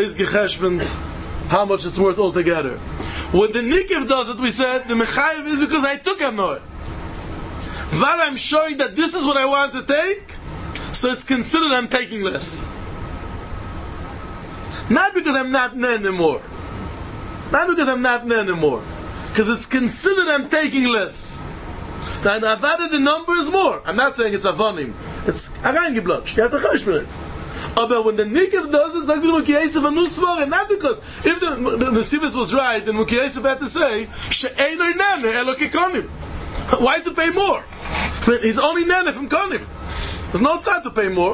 how much it's worth altogether. When the Nikif does it, we said, the Mechayev is because I took Anoy. While I'm showing that this is what I want to take, so it's considered I'm taking less. Not because I'm not ne anymore. Not because I'm not ne anymore. Because it's considered I'm taking less. Now, Avada, the number is more. I'm not saying it's Avonim. It's Arangeblotch. You have to chash for it. But when the Nikif does it, it's Muki Yosef and Nusvar, and not because if the Nesivis was right, then Muki Yosef had to say, She'eino nene elo kekonim. Why to pay more? He's only nene from konim. There's no time to pay more.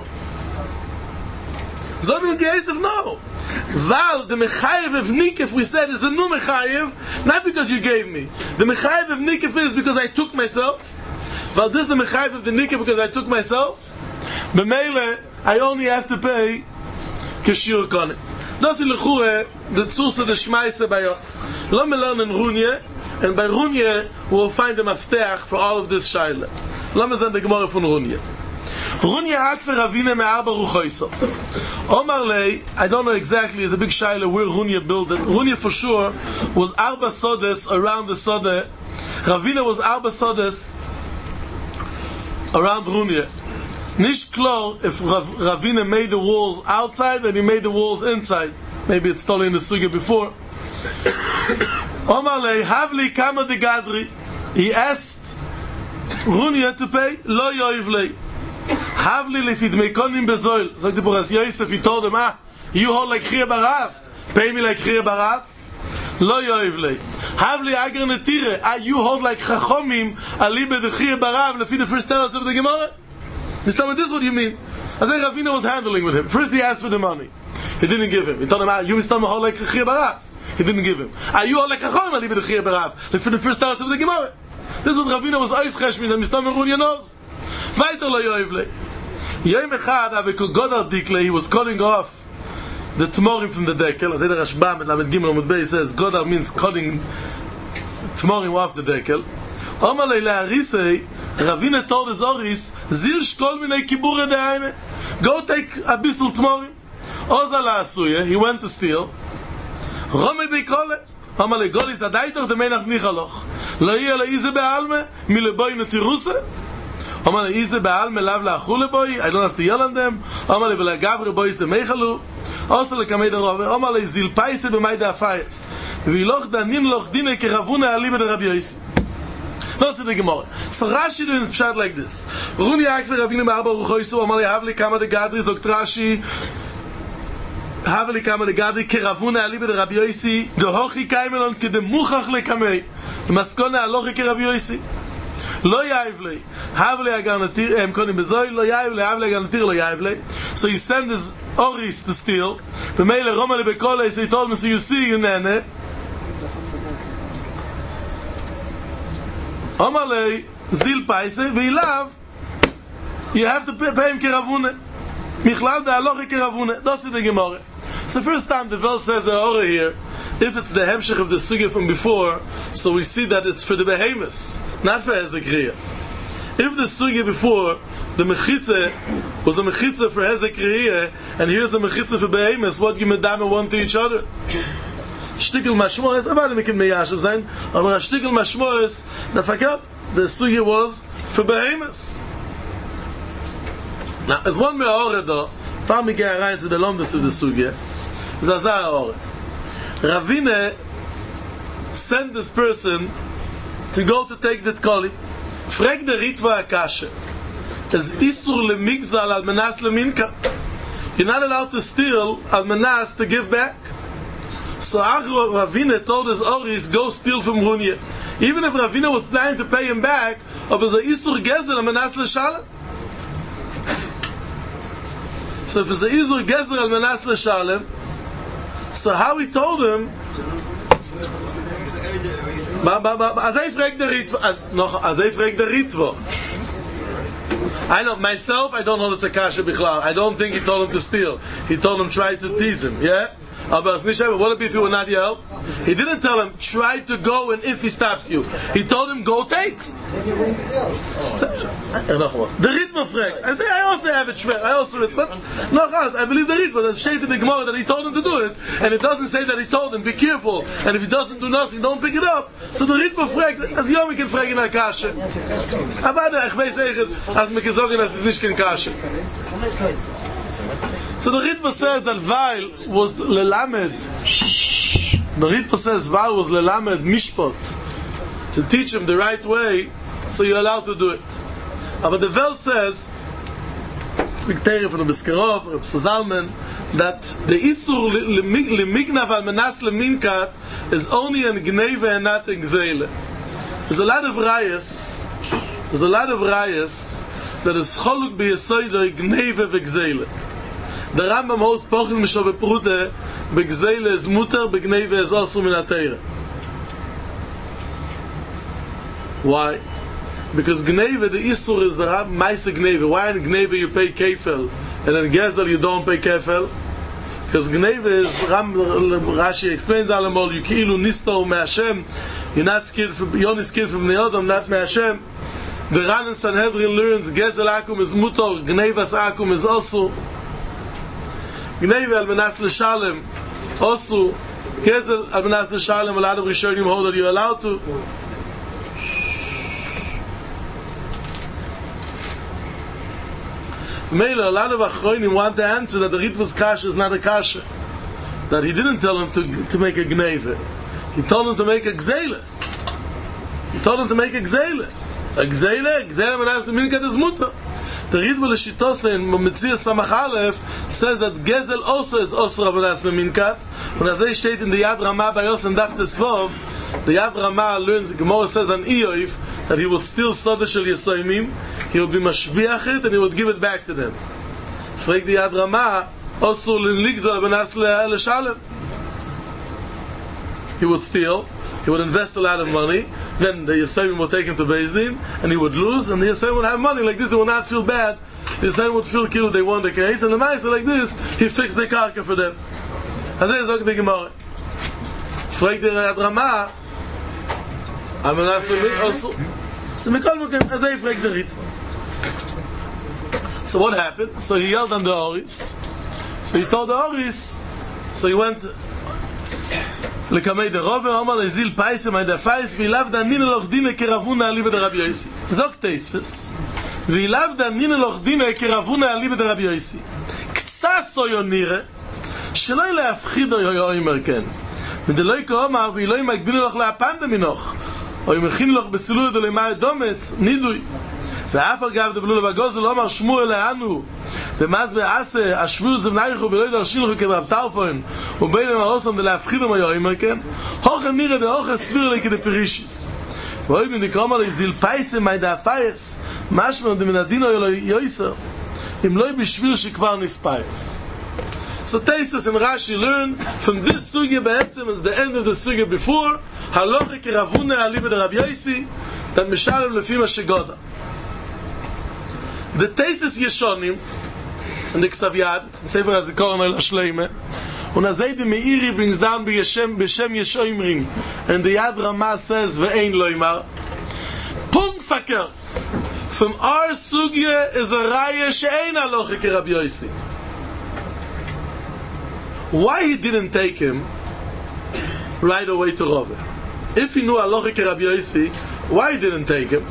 Zod Muki Yosef, no. Val, the Mechayev of Nikif, we said, is a new Mechayev, not because you gave me. The Mechayev of Nikif is because I took myself. Val, this is the Mechayev of the Nikif because I took myself. B'meile, I only have to pay Kishur Konim. Das is Lechure, the Tzursa de Shmaise by us. Let me learn in Runye, and by Runye, we'll find the Mafteach for all of this Shaila. Let me send the Gemara from Runye. Runye Akfer Ravine Me'arba Ruchoyso. Omar Lei, I don't know exactly, it's a big Shaila where Runye built it. Runye for sure was Arba Sodes around the Sode. Ravine was Arba Sodes around Runye. Nish klar if Ravine made the walls outside and he made the walls inside. Maybe it's totally in the sugya before. Omar Lei, Havli Kama de Gadri. He asked Runye to pay, Lo Yoiv Lei. Havli lefidmei konim bezoil. Sagt the Boras Yosef, he told him, you hold like Chiyah Barav. Pay me like Chiyah Barav. Lo yoiv lei. Havli ager netire. You hold like Chachomim. Alibe de Chiyah Barav. Lefi the first teretz of the Gemara. This what do you mean? I think Ravina was handling with him. First he asked for the money. He didn't give him. He told him, you hold like Chiyah Barav. He didn't give him. You hold like Chachomim. Alibe de Chiyah Barav. Lefi the first teretz of the Gemara. This is what Ravina was ois cheshmin. And Mistam Runya knows. Weiter lo yoiv lei. Yom echad aveku godar dikle, he was cutting off the tmorim from the dekel. As the Rashbam and Lamed Gimel Amud Bey says, godar means cutting tmorim off the dekel. Omar lei le'arisei, Ravina told his oris, zil shkol minei kibure de'ayne. Go take a bistel tmorim. Oza la'asuye, he went to steal. Rome beikole. Omar lei golis adaitach de menach nichaloch. Lo yeh le'ize be'alme, mi leboy netiruse. Amar ize be'al melav la'achule boy, I don't have to yell on them. Amar v'la'gavre boy is the mechalu. Also lekamei the Rove. Amar zil paise b'may da afayes. V'iloch danin loch dine keravuna ali b'de Rabbi Yossi. Listen to the Gemara. So Rashi does pshat like this. Runi Akve Ravina Ma'arba Ruchoisu Amar Havli Kama de Gadri Zogt Rashi Havli Kama de Gadri Keravuna Ali b'de Rabbi Yossi Dohochi Kaimelon Kedemuchach lekamei Maskona Alochi Rabbi Yossi Lo Yaivle Havli Aganatir Em Konim Bezoy Lo Yaivle Havli Aganatir Lo Yaivle. So he sent his Oris to steal. B'meile Roma lebekole. So he told him, so you see you nene. Amalei zil paise v'ilav. You have to pay him keravune. Michlal da alochi keravune. That's the Gemara. So first time the Welt says the Ora here. If it's the hemshech of the sugya from before, so we see that it's for the behemoths, not for Hezekriya. If the sugya before, the mechitze was the mechitze for Hezekriya, and here's a mechitze for behemoths, what you medame want to each other? Shtikel mashmoes, aber we can meyashav sein, aber shtikel mashmoes, the fakat, the sugya was for behemoths. Now, as one me'orah though, time we get right into the lomdus of the sugya, Zazar orah. Ravine sent this person to go to take the tkoli. Frag the Ritva Akasha. As Isur lemigzal al menas leminka. You're not allowed to steal al menas to give back. So Ravine told his Oris, go steal from Runya. Even if Ravine was planning to pay him back, but it's a Isur gezer al menas leshalem. So if it's a Isur gezer al menas leshalem, so how he told him, as I frag the Ritva, I know myself, I don't know the Takasha Bichlal. I don't think he told him to steal. He told him try to tease him, yeah? What if he would not yell? He didn't tell him try to go, and if he stops you, he told him go take. The Ritva frag. I say I also have it shver. I also read, but no, I believe the Ritva. That shade in the Gemara that he told him to do it, and it doesn't say that he told him be careful, and if he doesn't do nothing, don't pick it up. So the Ritva frag, as Yomi can frag in a kasha. Aber ich weiß echt, als mir gesagt, dass es nicht kein kasha. So the Ritva says that Vail was lelamed. The Ritva says Vail was lelamed mishpot, to teach him the right way, so you're allowed to do it. But the Welt says, Victoria from the Biskarov, Reb Sazalman, that the Isur lemignav al menas leminkat is only in Gneva and not in Gzeile. There's a lot of rayas that is choluk b'yesoidoi Gneva v'Gzeile. The Rambam holds pochel mishov v'prude b'Gzeile is mutar, b'Gneva is also min ha-Teira. Why? Because Gneva, the Isur is the Maisa Gneva. Why in Gneva you pay Kefel, and in Gezel you don't pay Kefel? Because Gneva is, Rashi explains Alamol, you ki'ilu nisto me'Hashem, you're only skilled from Neodam, not me'Hashem. The Ran and Sanhedrin learns Gezel Akum is Mutor, Gnevas Akum is also. Gneva al Menas L'Shalem, also. Gezel al Menas L'Shalem, a lot of Rishonim hold that you're allowed to. Mela, a lot of Achronim want to answer that the Ritva's kasha is not a kasha. That he didn't tell him to make a gneva. He told him to make a gzeile. A gzeile menas leminkat is muta. The Ritva l'shitose in Metzia Samach Aleph says that Gezel also is osra menas leminkat. When as they state in the Yad Ramah by Yos and Daf Tesvov, the Yad Ramah learns, Gemara says on Iyov, that he would steal Soda Shel Yesoimim, he would be mashbiach it, and he would give it back to them. Frag the Yad Ramah, also l'nligza benas l'shalem. He would steal, he would invest a lot of money, then the Yesoimim would take him to Beis Din, and he would lose, and the Yesoimim would have money like this, they would not feel bad. The Yesoimim would feel killed, they won the case, and the Maisa like this, he fixed the karka for them. As I say, the Gemara. Frag the Yad Ramah, I'm an also. So as I frag the Ritva. So what happened? So he yelled on the Oris. So he told the Oris. So he went lekamei the Rove Omar lezil paise my da fais v'ilav danin loch dine keravuna ali b'da Rabbi Yossi. Zok teisfes. ואילאו דנינא לוך דינא כרבונה אליבא דרבי יוסי. קצסו יונירא, שלא להפחידו יאמר כן. ודלא יקאמר ואילוי מגבינו לך להפן במינוך. או ימכין לך בסילוי דלמר דומץ, נידוי. ואף על גב דבלו לבגוז לא אמר שמואל לאנו דמאז בעשה השבו זבנייכו ולא ידרשינכו כרב טרפון ובין המרוסם דלהפחידם היה אומר כן הוכם נראה דהוכם סביר לי כדפרישיס ואוי בין דקרומר לי זיל פייסם מי דאפייס משמע דמן הדינו יויסר אם לא בשביל שכבר נספייס. So Taisus and Rashi learn from this sugya בעצם as the end of the sugya before הלוכה כרבונה אליבא דרבי יוסי that משלם לפי מה שגודה. The Taisus Yeshonim and the Ksav Yad, it's in Sefer HaZikaron al Shleime, and Azaydi Meiri brings down B'Shem Yeshoimrim, and the Yad Ramah says Ve'ein Loimar. Punkt verkehrt. From our sugya is a raya she'ein halocha k'Rabbi Yossi. Why he didn't take him right away to Rove? If he knew halocha k'Rabbi Yossi, why he didn't take him?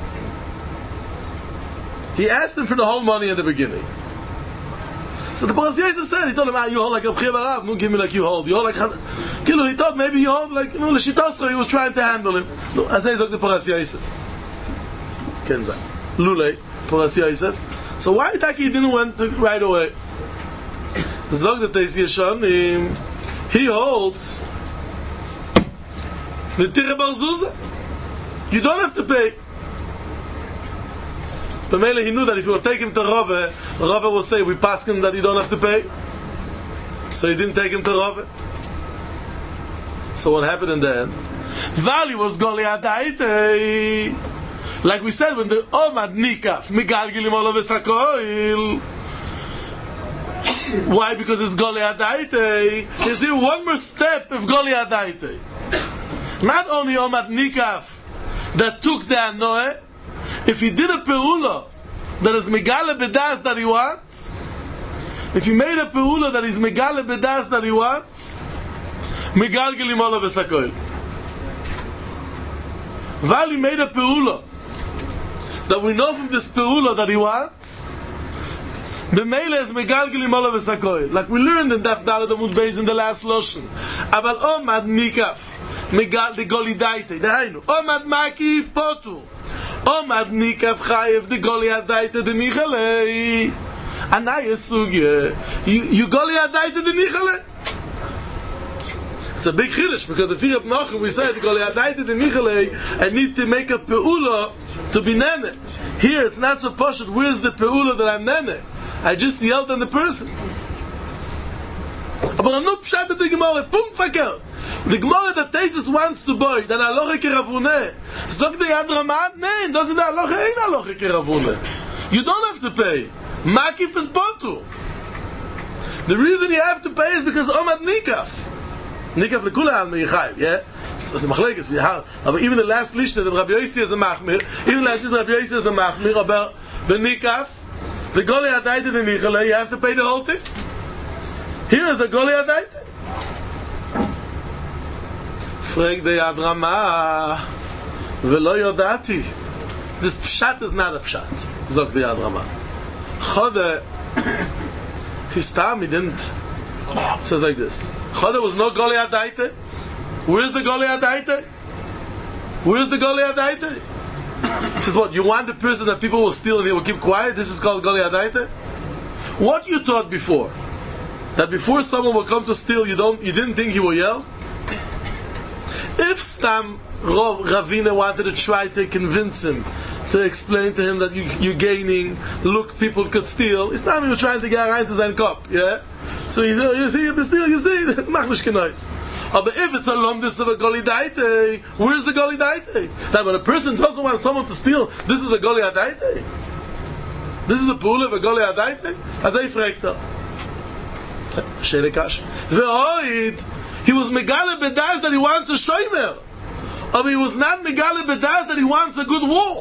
He asked him for the whole money in the beginning. So the Paras Yosef said, he told him, you hold like Rav Chiya Barav, no, give me like you hold. You hold like... He thought maybe you hold like, L'shitosro, he was trying to handle him. No, I say, he's like the Paras Yosef. Kenzai. Lulei, Paras Yosef. So why Taki didn't went right away? Zog the Teis Yeshonim, he holds the Tireh Bar Zuzah. You don't have to pay. But mainly he knew that if you would take him to Rove, Rove will say, we pass him that you don't have to pay. So he didn't take him to Rove. So what happened in the end? Vali was Goli Adaite. Like we said, when the Omad Nikaf, Migal Gilim Olav Esakoil. Why? Because it's Goli Adaite. Is here one more step of Goli Adaite. Not only Omad Nikaf that took the Anoeh, if he did a peula that is megale bedas that he wants, if he made a peula that is megale bedas that he wants, megal gelim olav esakoil. Vali made a peula that we know from this peula that he wants, b'meila is megal gelim olav esakoil. Like we learned in Daf Daled Amud Beis in the last lotion. Aval omad nikaf megal de golidaite. Dehainu omad makif potu. Omad Nikaf Chayev the Goli Adaita the Nichale. Anaya Sugya. You Goli Adaita the Nichale? It's a big chiddush because if you have Nachum we said Goli Adaita the Nichale, I need to make a peula to be nene. Here it's not so poshut. Where's the peula that I'm nene? I just yelled on the person. But I'm not pshat the Gemara. Punkt verkehrt. The Gemara that Taisus wants to buy, that halacha keravuneh. Zog the Yad Ramah? Nein, das ist der halacha, ein halacha keravuneh. You don't have to pay. Makif is potu. The reason you have to pay is because Omad Nikaf. Nikaf lekula al meichayv, yeah? It's the machlekes, but even the last lishna that Rabbi Yossi is a machmir, even like this Rabbi Yossi is a machmir, about the Nikaf, the Goli Adaita the Nichale, you have to pay the whole thing. Here is the Goli Adaita. Frag the Yad Ramah Velo Yodati. This pshat is not a pshat. Zog the Yad Ramah. Chode, his time he didn't. It says like this. Chode was no Goli Adaita. Where's the Goli Adaita? Where's the Goli Adaita? He says what? You want the person that people will steal and they will keep quiet? This is called Goli Adaita? What you taught before? That before someone will come to steal, you didn't think he will yell? If Stam Ravina wanted to try to convince him, to explain to him that you're gaining, look, people could steal, it's not he was trying to get rein to sein Kopf, yeah? So you see, you see, mach nicht genois. But if it's a lomdis of a Goli Daite, where's the Goli Daite? That when a person doesn't want someone to steal, this is a Goli Daite? This is a pool of a Goli Daite? As I fragt er. Shelekash. Ve'oid, he was megale bedas that he wants a shomer, or he was not megale bedas that he wants a good wall.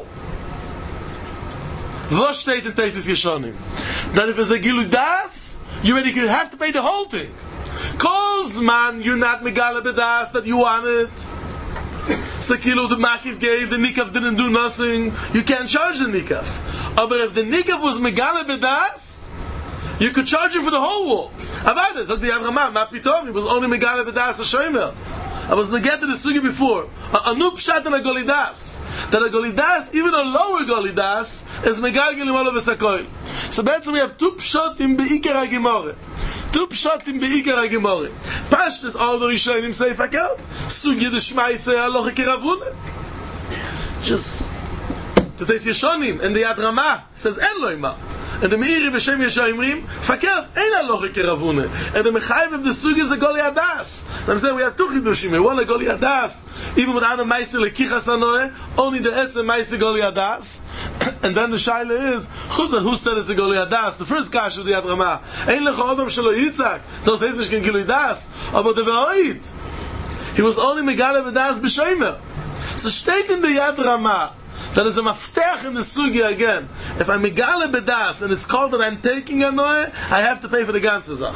What steht in Taisus Yeshonim? That if it's a gilu das, you already have to pay the whole thing. Calls man, you're not megale bedas that you want it. So kilo the makif gave, the nikaf didn't do nothing. You can't charge the nikaf. But if the Nikav was Megala B'das, you could charge him for the whole wall. Avada, so the Yad Ramah, Mapitom, he was only Megala B'das HaShomer. I was going to get to the sugi before. A new pshat and a golidas. That a golidas, even a lower golidas, is megalgel imolo v'sakoil. So basically we have two pshatim be'ikar ha'gemore. Two pshatim be'ikar ha'gemore. Pashtas all the Rishonim say fakelt. Sugi the shmaise ha'loche kiravune. Just the Teis Yeshonim and the Yad Ramah says en lo ima. And the Meiri b'Shem Yeshoimrim fakert ein ha'loche kiravune. And the Mechayev of the sugi is a goli hadas. And I'm saying we have two chidushim here. One a goli hadas, even without a ma'aser lekichas hanoeh, only the etzem ma'aser goli hadas. And then the shaila is, Chuzan, who said it's a goli hadas? The first kash of the Yad Ramah. Ein lecha odom shelo yitzak. Those heißt nicht kein goli hadas. Aber the ve'oid. He was only megala v'das b'shomer. So steht in the Yad Ramah that is a maftech in the sugi again. If I'm megala b'das and it's called that I'm taking a noe, I have to pay for the ganze zach.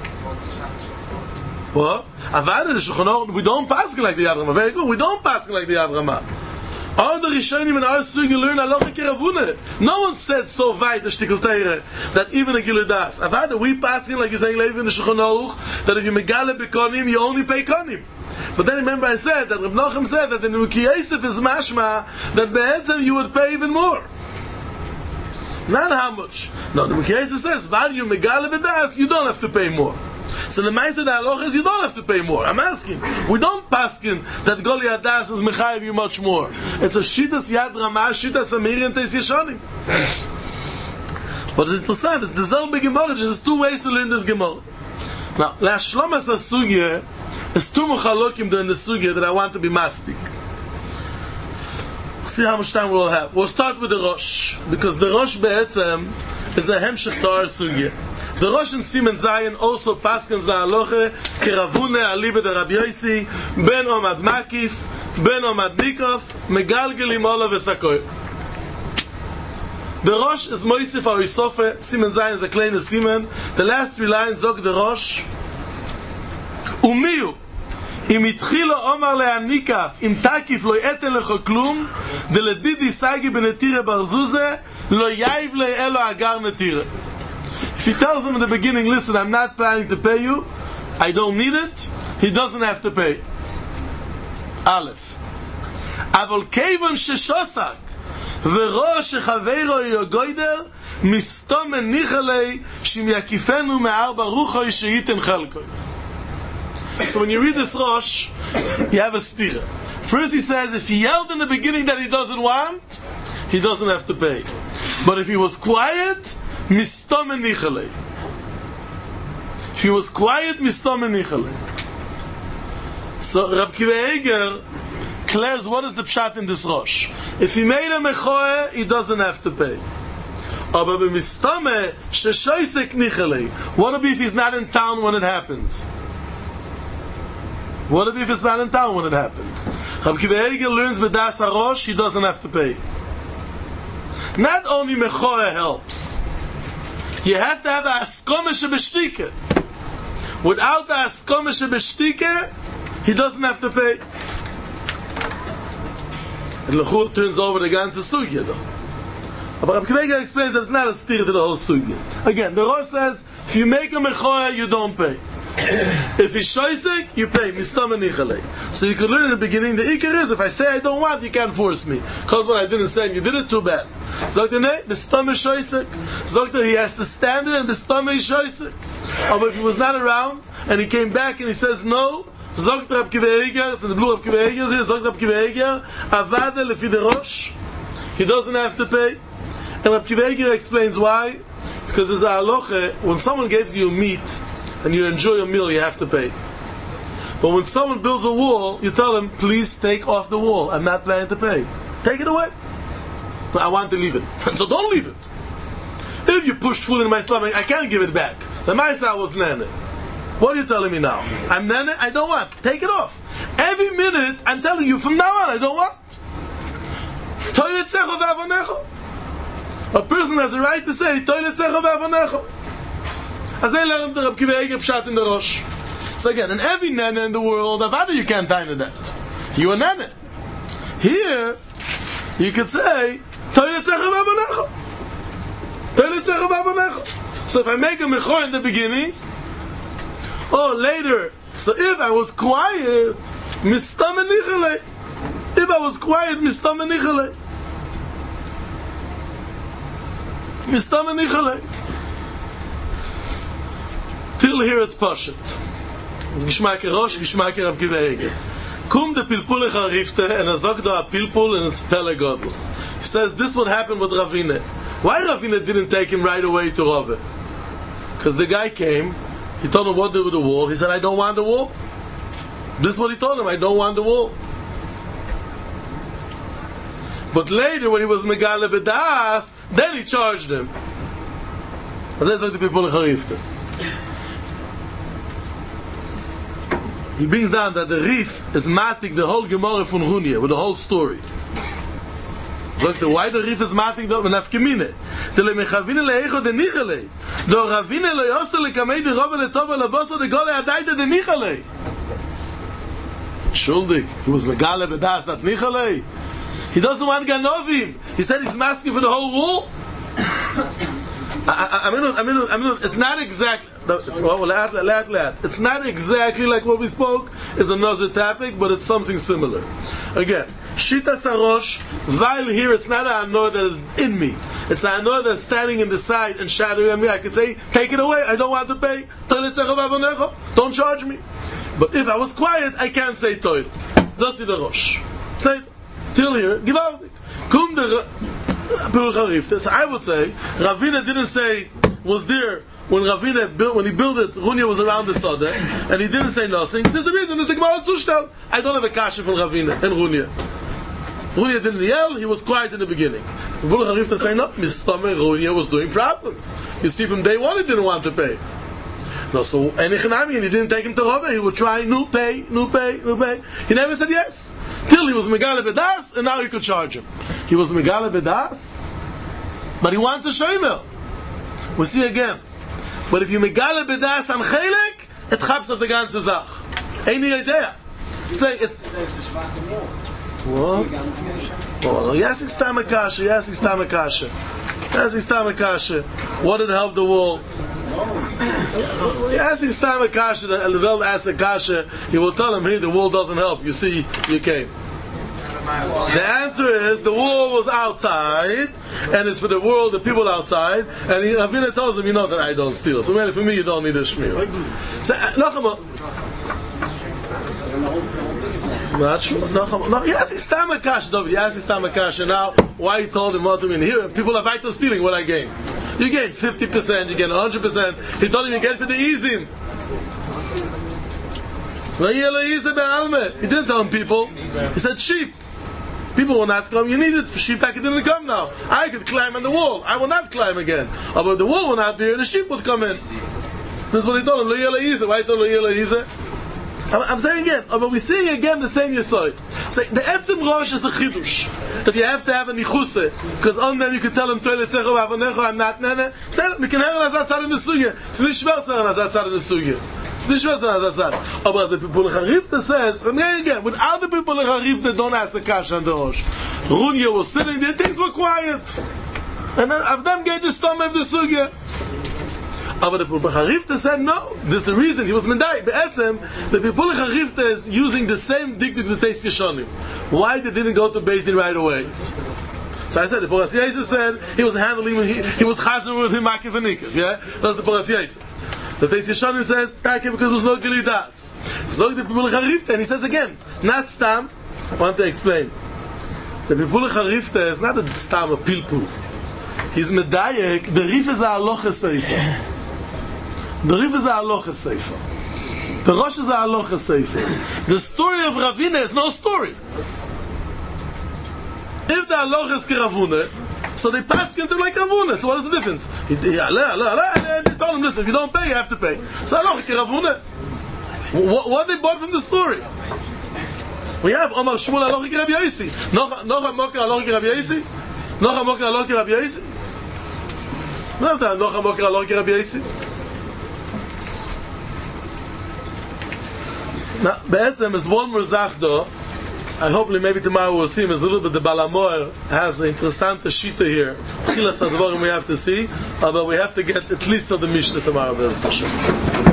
What? Avada the Shulchan Aruch, we don't pass like the Yad Ramah. Very good. We don't pass like the Yad Ramah. All the Rishonim in our sugi learn halacha kiravune. No one said so weit the shtickle teire that even a giludas. Avada we pass like you saying in the Shulchan Aruch that if you megala b'konim you only pay konim. But then remember I said that Reb Nochem said that in Nuki Yosef is mashma that be'etzem you would pay even more. Not how much. No, the Nuki Yosef says value megala b'das you don't have to pay more. So the Meister the halacha is you don't have to pay more. I'm asking. We don't paskin that Goli Hadas is mechayev you much more. It's a shitas Yad Ramah, shitas Amiri and Teis Yeshonim. But it's interesting. It's the Zelbe Gemara. There's two ways to learn this Gemara. Now, Lashlomas HaSugya is two Muchalokim during the Sugya that I want to be maspik. See how much time we'll have. We'll start with the Rosh, because the Rosh Be'etzem is a Hemshech to our Sugya. The Rosh and Simen Zayin also paskens la haloche keravune alibe de Rabbi Yossi ben Omad Makif ben Omad Nikov megalgel imola v'sakoy. The Rosh is Moisef Oisofe. Simen Zayin is a kleine Simen. The last three lines zog the Rosh umiyu im itchilo omar le'anikaf im takif lo yetel lecho klum de ledidi sagi benetire barzuze lo yaiv le'elo agar netire. If he tells him in the beginning, listen, I'm not planning to pay you, I don't need it, he doesn't have to pay. Aleph. Avol kevon sheshosak v'ro shechaveiro yogoider mistomen nichalei shim yakifenu me'ar baruchoi sheiten chelkoi. So when you read this Rosh, you have a stira. First he says, if he yelled in the beginning that he doesn't want, he doesn't have to pay. But if he was quiet, Mistomen Nichalei. If he was quiet, Mistomen Nichalei. So Rab Kiva Eger declares what is the pshat in this Rosh. If he made a mechoe, he doesn't have to pay. Aber b'mistome sheshoisek Nichalei. What if he's not in town when it happens? What if it's not in town when it happens? Rab Kiva Eger learns b'das HaRosh, he doesn't have to pay. Not only mechoe helps. You have to have a askome shebeshtike. Without the askome shebeshtike, he doesn't have to pay. And Lechur turns over the ganze sugya though. But Rabbi Kiva explains that it's not a steer to the whole sugya. Again, the Rosh says, if you make a mechoya, you don't pay. If it's shoisek, you pay. Mistam and nichalei. So you could learn in the beginning, the ikar is, if I say I don't want, you can't force me. Because what I didn't say, you did it too bad. Zogter ne, mistam is shoisek. Zogter, he has to stand it, and mistam is shoisek. But if he was not around, and he came back and he says no, Zogter Rab Kiva Eger, it's in the blue Rab Kiva Eger, Zogter Rab Kiva Eger, avade lefi de Rosh, he doesn't have to pay. And Rab Kiva Eger explains why. Because there's a halacha, when someone gives you meat, and you enjoy a meal, you have to pay. But when someone builds a wall, you tell them, please take off the wall. I'm not planning to pay. Take it away. But I want to leave it. So don't leave it. If you pushed food in my stomach, I can't give it back. The Maisa was nene. What are you telling me now? I'm nene? I don't want. Take it off. Every minute, I'm telling you, from now on, I don't want. A person has a right to say, as I learned the Rab Kiva Eger pshat in the Rosh. So again, in every nene in the world, avada you can't tie to that. You a nene. Here, you could say, So if I make a mechor in the beginning, or later, so if I was quiet, mistam nichale. If I was quiet, mistam nichale. Mistam nichale. Till here it's Pashat. Geschmack Rosh, Geschmack Rab Kiva Eger. Kum de Pilpul Echarifte, and Azog da Pilpul, and it's Pele Godel. He says this would happen with Ravine. Why Ravine didn't take him right away to Rove? Because the guy came, he told him what to do with the wall. He said, I don't want the wall. This is what he told him, I don't want the wall. But later, when he was Megale B'das, then he charged him. That's like the Pilpul Echarifte. He brings down that the Rif is matik the whole Gemara from Runia with the whole story. So why the Rif is matik the Nafkemine? The le mechavine le echo de nichale. The ravine le yosel le kamei de robe le tova le boso de gole adaita de nichale. Schuldig, he was megale bedas not nichale. He doesn't want ganovim. He said he's masking for the whole wall. I mean, it's not exactly. It's not exactly like what we spoke. It's another topic, but it's something similar. Again, Shita Sarosh, while here it's not an anor that is in me. It's an anor that's standing in the side and shadowing on me. I could say, take it away, I don't want to pay. Don't charge me. But if I was quiet, I can't say Toil. That's the Rosh. Say, till here, Givaldik. Kum the so I would say Ravina didn't say was there when Ravina built, when he built it. Runia was around the Sada, and he didn't say nothing. There's the reason. There's the Gemara Zustel. I don't have a kasha from Ravina and Runia. Runia didn't yell. He was quiet in the beginning. Bul Harifta say no. Mistame Runia was doing problems. You see, from day one he didn't want to pay. No, so and he didn't take him to Rava. He would try no pay. He never said yes. Till he was Megale Bedas, and now he could charge him. He was Megale Bedas, but he wants a Shomer. We see again. But if you Megale Bedas on Chelek, it chaps of the ganze Zach. Any idea? Say it's. What? Oh, yes, it's Tamakasha. What did help the wall? Yes, he's Tamakasha. The Veld asks a kasha. He will tell him, "Hey, the wall doesn't help. You see, you came." The answer is the wall was outside, and it's for the world, the people outside. And Ravina tells him, "You know that I don't steal. So really, for me, you don't need a shmir." So, not sure. No. Yes, he's Tamakasha, David. Yes, he's Tamakasha. Now, why he told him what to mean here? People are vital stealing. What I gain? You gain 50%. You gain 100%. He told him you get for the easy. He didn't tell him people. He said sheep. People will not come. You need it for sheep that didn't come now. I could climb on the wall. I will not climb again. But the wall will not be here. The sheep would come in. This is what he told him. Why he told him? I'm saying again, but we're seeing again the same Yesod. Say the Etzim Rosh is a chidush that you have to have a nichuse, because on them you can tell him toilet zecho avonecho I'm not nene. Say we can hear as atzad in the suge. It's not schwer zu as atzad in the suge. It's not schwer zu as atzad. But the people Harifta says, and again, without the people Harifta don't ask a kash on the Rosh. Runya was sitting there, things were quiet, and of them get the stomach of the suge. But the Pipul Harifta said no. This is the reason he was Mendai. Be'etzem, the Pipul Harifta is using the same dikduk to taste Yeshonim. Why they didn't go to Beis Din right away? So I said the Poras Yosef said he was handling he was chazer with him Akiv and Nikav. Yeah, that's the Poras Yosef. The taste Yeshonim says Taki because there was no Gilidas. So the Pipul Harifta, and he says again, not Stam. I want to explain. The Pipul Harifta is not a Stam of Pilpul. He's Medayek. The Rif is a Alocha Seifa. The Rif is a Alocha Seifa. The Rosh is a Alocha Seifa. The story of Ravina is no story. If the Alocha is Keravune, so they pass him to like Ravuna. So what is the difference? They told him, listen, if you don't pay, you have to pay. So Alocha Keravune. What they bought from the story? We have Omar Shmuel Alocha Kerab Yosi. Nocha Moker Alocha Kerab Yosi. Nocha Moker Alocha Kerab Yosi. Nocha Moker Alocha Kerab Yosi. Now, Be'etzem is one more zach do, I hope maybe tomorrow we'll see him. It's a little bit the Balamor has an interessante shita here. Tchilas advarim we have to see, but we have to get at least to the Mishnah tomorrow.